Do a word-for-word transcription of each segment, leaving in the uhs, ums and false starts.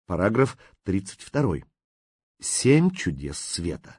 Параграф тридцать два. Семь чудес света.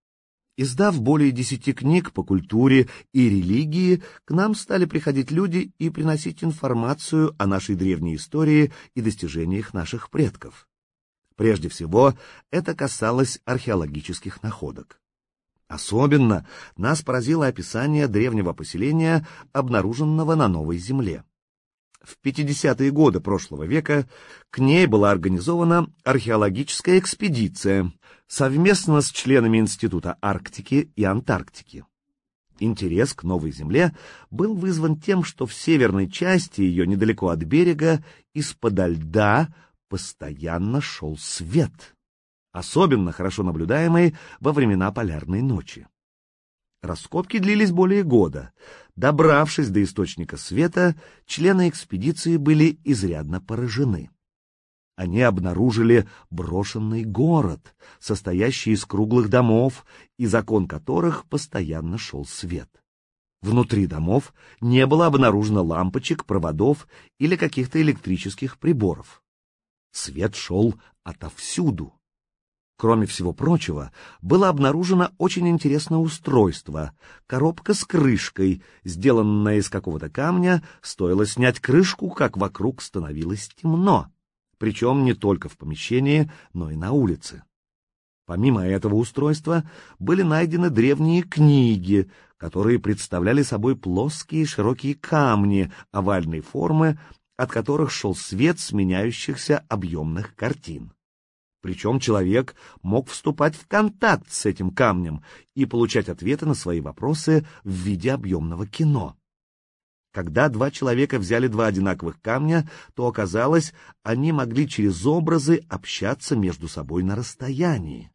Издав более десяти книг по культуре и религии, к нам стали приходить люди и приносить информацию о нашей древней истории и достижениях наших предков. Прежде всего, это касалось археологических находок. Особенно нас поразило описание древнего поселения, обнаруженного на Новой Земле. В пятидесятые годы прошлого века к ней была организована археологическая экспедиция совместно с членами Института Арктики и Антарктики. Интерес к Новой Земле был вызван тем, что в северной части ее, недалеко от берега, из-подо льда постоянно шел свет, особенно хорошо наблюдаемый во времена полярной ночи. Раскопки длились более года. Добравшись до источника света, члены экспедиции были изрядно поражены. Они обнаружили брошенный город, состоящий из круглых домов, из окон которых постоянно шел свет. Внутри домов не было обнаружено лампочек, проводов или каких-то электрических приборов. Свет шел отовсюду. Кроме всего прочего, было обнаружено очень интересное устройство — коробка с крышкой, сделанная из какого-то камня. Стоило снять крышку, как вокруг становилось темно, причем не только в помещении, но и на улице. Помимо этого устройства были найдены древние книги, которые представляли собой плоские широкие камни овальной формы, от которых шел свет сменяющихся объемных картин. Причем человек мог вступать в контакт с этим камнем и получать ответы на свои вопросы в виде объемного кино. Когда два человека взяли два одинаковых камня, то оказалось, они могли через образы общаться между собой на расстоянии.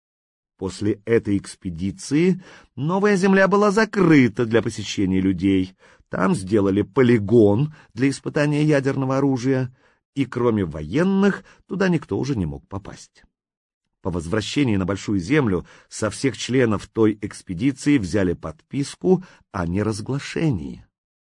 После этой экспедиции Новая Земля была закрыта для посещения людей. Там сделали полигон для испытания ядерного оружия, и кроме военных туда никто уже не мог попасть. По возвращении на Большую Землю со всех членов той экспедиции взяли подписку о неразглашении.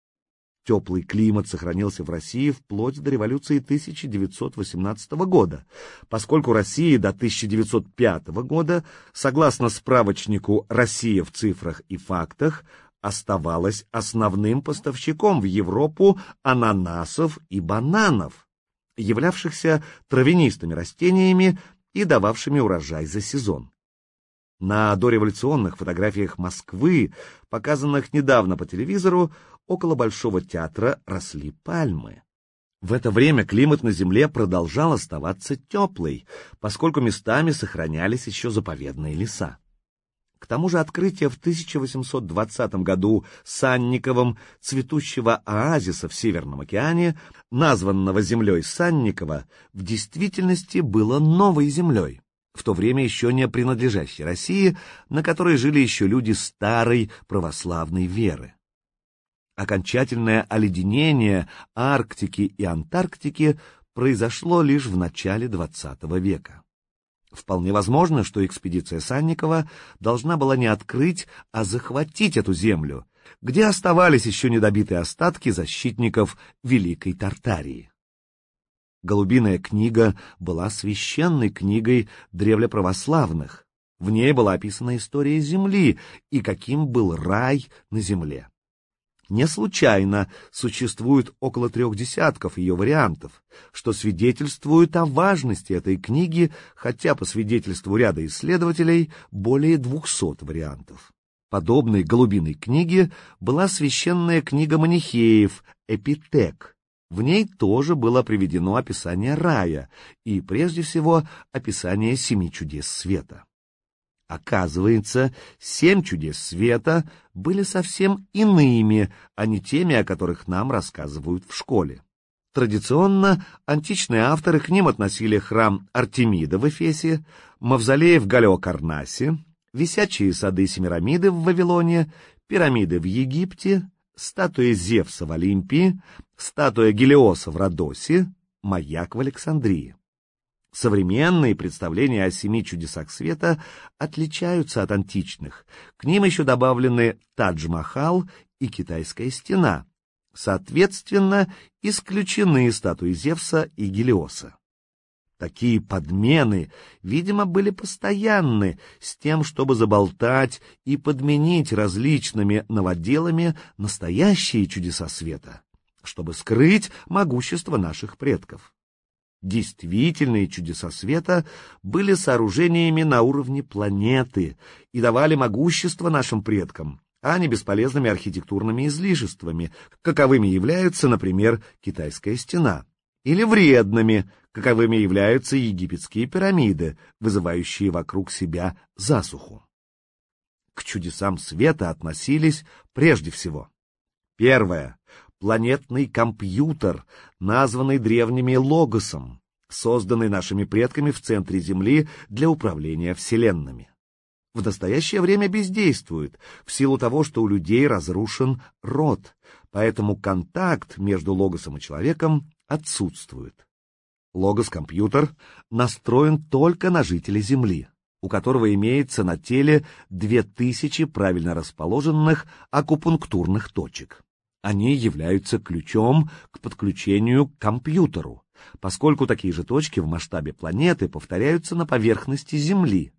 Теплый климат сохранился в России вплоть до революции тысяча девятьсот восемнадцатого года, поскольку Россия до тысяча девятьсот пятого года, согласно справочнику «Россия в цифрах и фактах», оставалась основным поставщиком в Европу ананасов и бананов, являвшихся травянистыми растениями и дававшими урожай за сезон. На дореволюционных фотографиях Москвы, показанных недавно по телевизору, около Большого театра росли пальмы. В это время климат на Земле продолжал оставаться теплый, поскольку местами сохранялись еще заповедные леса. К тому же открытие в тысяча восемьсот двадцатом году Санниковым цветущего оазиса в Северном океане, названного землей Санникова, в действительности было новой землей, в то время еще не принадлежащей России, на которой жили еще люди старой православной веры. Окончательное оледенение Арктики и Антарктики произошло лишь в начале двадцатого века. Вполне возможно, что экспедиция Санникова должна была не открыть, а захватить эту землю, где оставались еще недобитые остатки защитников Великой Тартарии. Голубиная книга была священной книгой древлеправославных. В ней была описана история Земли и каким был рай на Земле. Не случайно существует около трех десятков ее вариантов, что свидетельствует о важности этой книги, хотя по свидетельству ряда исследователей более двухсот вариантов. Подобной голубиной книге была священная книга манихеев «Эпитек». В ней тоже было приведено описание рая и, прежде всего, описание семи чудес света. Оказывается, семь чудес света были совсем иными, а не теми, о которых нам рассказывают в школе. Традиционно античные авторы к ним относили храм Артемида в Эфесе, мавзолей в Галеокарнасе, висячие сады Семирамиды в Вавилоне, пирамиды в Египте, статуя Зевса в Олимпии, статуя Гелиоса в Родосе, маяк в Александрии. Современные представления о семи чудесах света отличаются от античных. К ним еще добавлены Тадж-Махал и Китайская стена. Соответственно, исключены статуи Зевса и Гелиоса. Такие подмены, видимо, были постоянны, с тем, чтобы заболтать и подменить различными новоделами настоящие чудеса света, чтобы скрыть могущество наших предков. Действительные чудеса света были сооружениями на уровне планеты и давали могущество нашим предкам, а не бесполезными архитектурными излишествами, каковыми являются, например, Китайская стена, или вредными, каковыми являются египетские пирамиды, вызывающие вокруг себя засуху. К чудесам света относились прежде всего: первое — планетный компьютер, названный древними Логосом, созданный нашими предками в центре Земли для управления вселенными. В настоящее время бездействует, в силу того, что у людей разрушен род, поэтому контакт между Логосом и человеком отсутствует. Логос-компьютер настроен только на жителей Земли, у которого имеется на теле две тысячи правильно расположенных акупунктурных точек. Они являются ключом к подключению к компьютеру, поскольку такие же точки в масштабе планеты повторяются на поверхности Земли.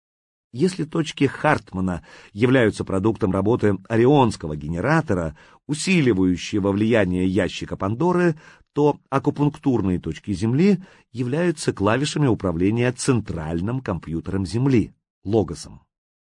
Если точки Хартмана являются продуктом работы орионского генератора, усиливающего влияние ящика Пандоры, то акупунктурные точки Земли являются клавишами управления центральным компьютером Земли, Логосом.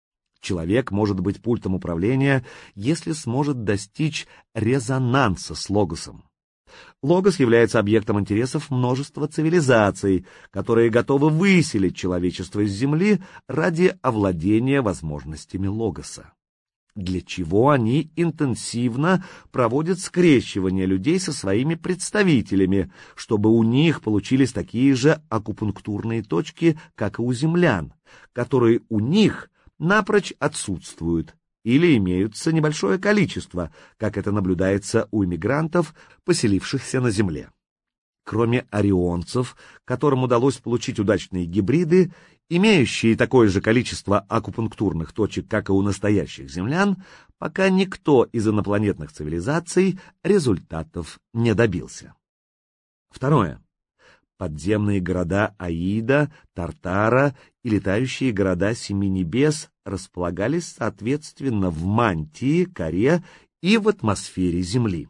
Человек может быть пультом управления, если сможет достичь резонанса с Логосом. Логос является объектом интересов множества цивилизаций, которые готовы выселить человечество из Земли ради овладения возможностями Логоса. Для чего они интенсивно проводят скрещивание людей со своими представителями, чтобы у них получились такие же акупунктурные точки, как и у землян, которые у них напрочь отсутствуют, или имеются небольшое количество, как это наблюдается у иммигрантов, поселившихся на Земле. Кроме орионцев, которым удалось получить удачные гибриды, имеющие такое же количество акупунктурных точек, как и у настоящих землян, пока никто из инопланетных цивилизаций результатов не добился. Второе. Подземные города Аида, Тартара и летающие города Семи Небес располагались соответственно в мантии, коре и в атмосфере Земли.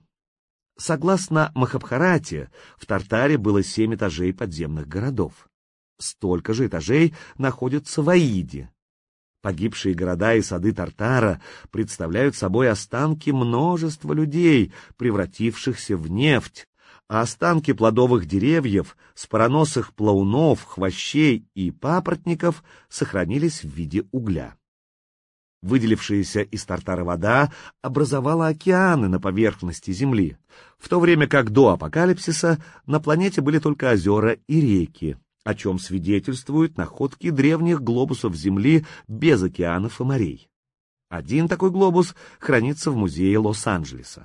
Согласно Махабхарате, в Тартаре было семь этажей подземных городов. Столько же этажей находятся в Аиде. Погибшие города и сады Тартара представляют собой останки множества людей, превратившихся в нефть, а останки плодовых деревьев, спороносых плаунов, хвощей и папоротников сохранились в виде угля. Выделившаяся из Тартара вода образовала океаны на поверхности Земли, в то время как до апокалипсиса на планете были только озера и реки, о чем свидетельствуют находки древних глобусов Земли без океанов и морей. Один такой глобус хранится в музее Лос-Анджелеса.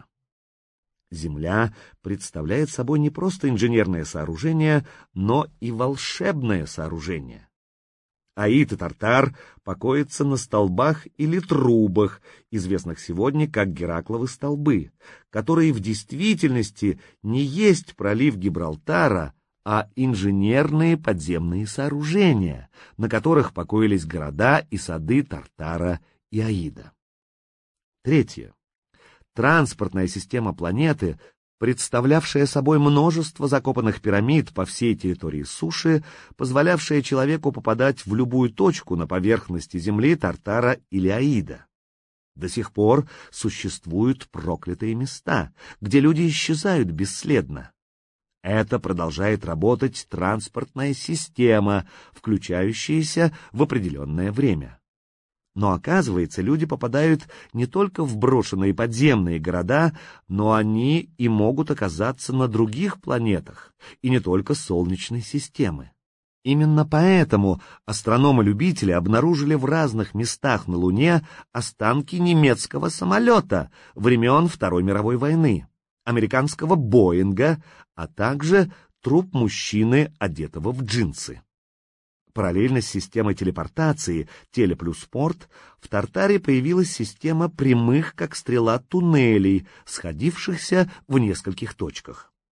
Земля представляет собой не просто инженерное сооружение, но и волшебное сооружение. Аид и Тартар покоятся на столбах или трубах, известных сегодня как Геракловы столбы, которые в действительности не есть пролив Гибралтара, а инженерные подземные сооружения, на которых покоились города и сады Тартара и Аида. Третье. Транспортная система планеты, представлявшая собой множество закопанных пирамид по всей территории суши, позволявшая человеку попадать в любую точку на поверхности Земли, Тартара или Аида. До сих пор существуют проклятые места, где люди исчезают бесследно. Это продолжает работать транспортная система, включающаяся в определенное время. Но оказывается, люди попадают не только в брошенные подземные города, но они и могут оказаться на других планетах, и не только Солнечной системы. Именно поэтому астрономы-любители обнаружили в разных местах на Луне останки немецкого самолета времен Второй мировой войны, американского Боинга, а также труп мужчины, одетого в джинсы. Параллельно с системой телепортации «Теле плюс порт» в Тартаре появилась система прямых, как стрела, туннелей, сходившихся в нескольких точках.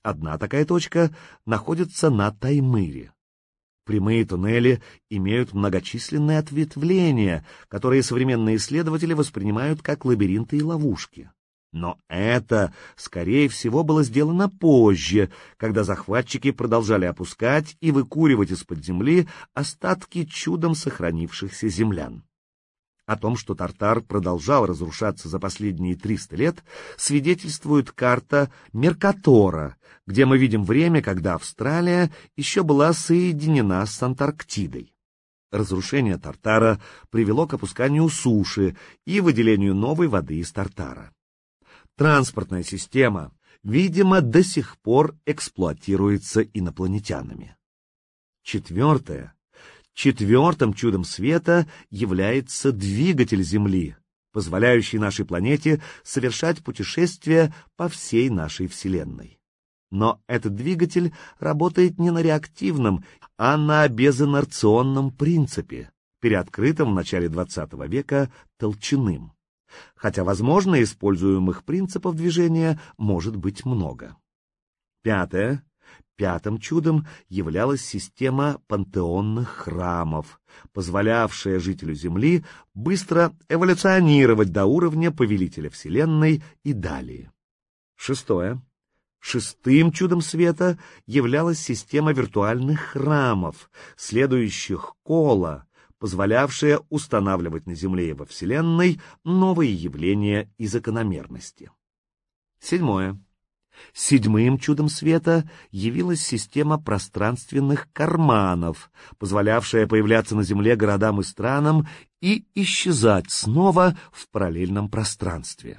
Одна такая точка находится на Таймыре. Прямые туннели имеют многочисленные ответвления, которые современные исследователи воспринимают как лабиринты и ловушки. Но это, скорее всего, было сделано позже, когда захватчики продолжали опускать и выкуривать из-под земли остатки чудом сохранившихся землян. О том, что Тартар продолжал разрушаться за последние триста лет, свидетельствует карта Меркатора, где мы видим время, когда Австралия еще была соединена с Антарктидой. Разрушение Тартара привело к опусканию суши и выделению новой воды из Тартара. Транспортная система, видимо, до сих пор эксплуатируется инопланетянами. Четвертое. Четвертым чудом света является двигатель Земли, позволяющий нашей планете совершать путешествия по всей нашей Вселенной. Но этот двигатель работает не на реактивном, а на безинерционном принципе, переоткрытом в начале двадцатого века Толчиным. Хотя, возможно, используемых принципов движения может быть много. Пятое. Пятым чудом являлась система пантеонных храмов, позволявшая жителю Земли быстро эволюционировать до уровня повелителя Вселенной и далее. Шестое. Шестым чудом света являлась система виртуальных храмов, следующих Кола, позволявшая устанавливать на Земле и во Вселенной новые явления и закономерности. Седьмое. Седьмым чудом света явилась система пространственных карманов, позволявшая появляться на Земле городам и странам и исчезать снова в параллельном пространстве.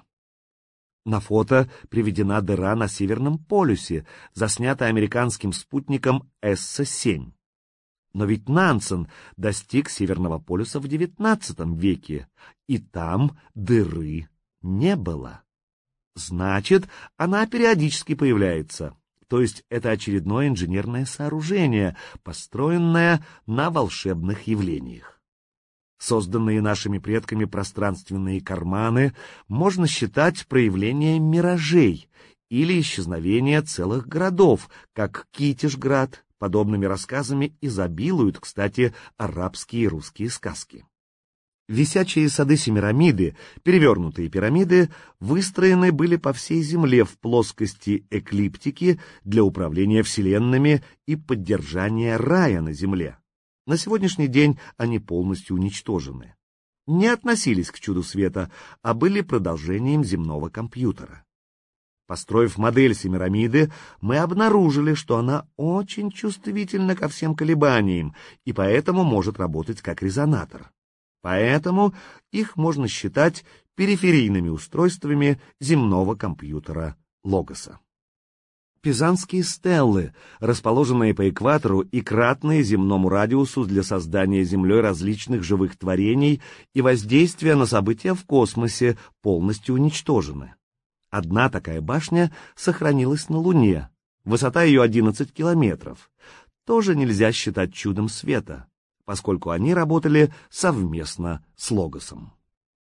На фото приведена дыра на Северном полюсе, заснятая американским спутником Эсса семь. Но ведь Нансен достиг Северного полюса в девятнадцатом веке, и там дыры не было. Значит, она периодически появляется, то есть это очередное инженерное сооружение, построенное на волшебных явлениях. Созданные нашими предками пространственные карманы можно считать проявлением миражей или исчезновения целых городов, как Китежград. Подобными рассказами изобилуют, кстати, арабские и русские сказки. Висячие сады Семирамиды, перевернутые пирамиды, выстроены были по всей Земле в плоскости эклиптики для управления вселенными и поддержания рая на Земле. На сегодняшний день они полностью уничтожены. Не относились к чуду света, а были продолжением земного компьютера. Построив модель Семирамиды, мы обнаружили, что она очень чувствительна ко всем колебаниям и поэтому может работать как резонатор. Поэтому их можно считать периферийными устройствами земного компьютера Логоса. Пизанские стеллы, расположенные по экватору и кратные земному радиусу для создания Землей различных живых творений и воздействия на события в космосе, полностью уничтожены. Одна такая башня сохранилась на Луне, высота ее одиннадцать километров. Тоже нельзя считать чудом света, поскольку они работали совместно с Логосом.